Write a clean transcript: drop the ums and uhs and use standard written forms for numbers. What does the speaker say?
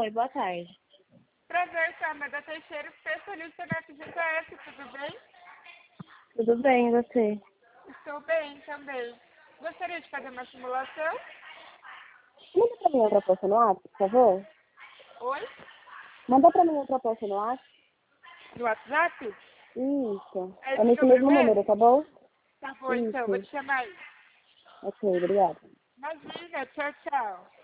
Oi, boa tarde. Prazer, Sameda Teixeira, especialista na FGTS, tudo bem? Tudo bem, e você? Estou bem também. Gostaria de fazer uma simulação? Manda pra mim a proposta no WhatsApp, por favor. Oi? Manda pra mim a proposta no WhatsApp. No WhatsApp? Isso. É É esse nesse número mesmo número, mesmo? tá bom? Tá bom, então, vou Isso. te chamar aí. Ok, obrigada. Imagina, tchau, tchau.